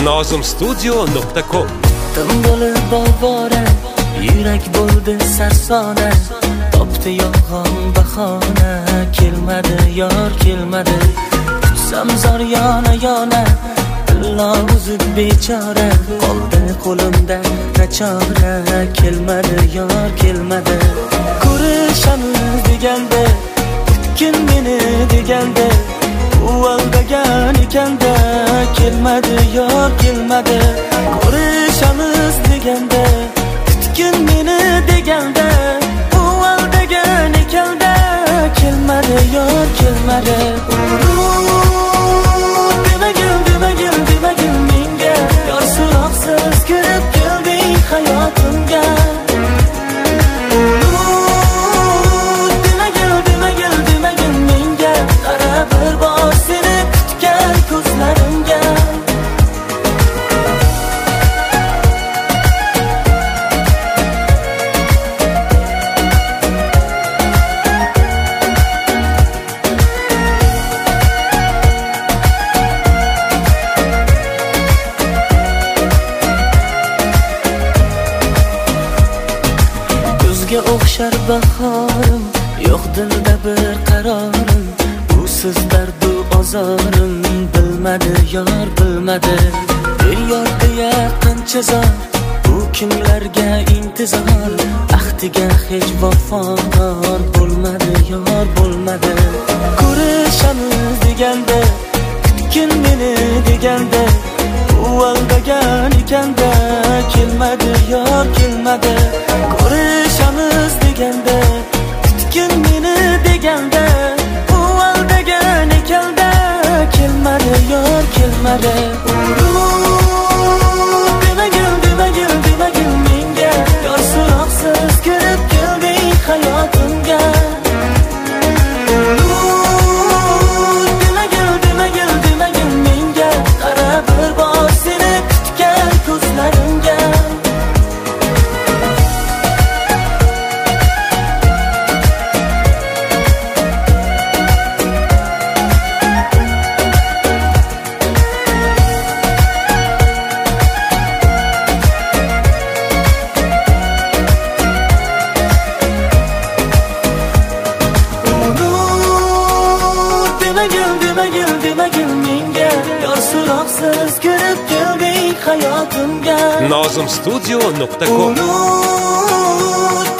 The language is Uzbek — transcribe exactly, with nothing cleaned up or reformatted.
nozim studio nuqta com. Tim bo'lib ovora, yurak bo'ldi sarsona, topdi yolg'on bahona, kelmadi yor kelmadi. Kutsam zor yona yona, dillo uzib bechora, qoldi qo'limda nachora, kelmadi yor kelmadi. Ko'rishamiz deganda, kutgin meni deganda, u aldagan ekanda, kelmadi yor kelmadi. Ko'rishamiz deganda, kutgin meni deganda, u aldagan ekanda, kelmadi yor kelmadi. Demagin demagin demagin menga, yor suroqsiz kirib kelding hayotimga. Demagin demagin demagin menga, qara bir bor seni kutgan ko'zlarimga. O'xshar bahorim, yo'q dilda bir qarorim, usiz dardu ozorim, bilmadi yor bilmadi. El yor deya qancha zor, bu kimlarga intizor, baxtiga hech vafodor bo'lmadi yor bo'lmadi. Ko'rishamiz deganda, kutgin meni deganda, u aldagan ekanda, kelmadi yor kelmadi. Ko'rishamiz deganda, kutgin meni deganda, u aldagan ekanda, kelmadi yor kelmadi. Demagin demagin demagin menga, yor suroqsiz kirib kelding hayotimga. Demagin demagin demagin menga, qara bir bor seni kutgan ko'zlarimga. Demagin demagin menga, yor suroqsiz kirib kelding hayotimga. nozim studio nuqta com.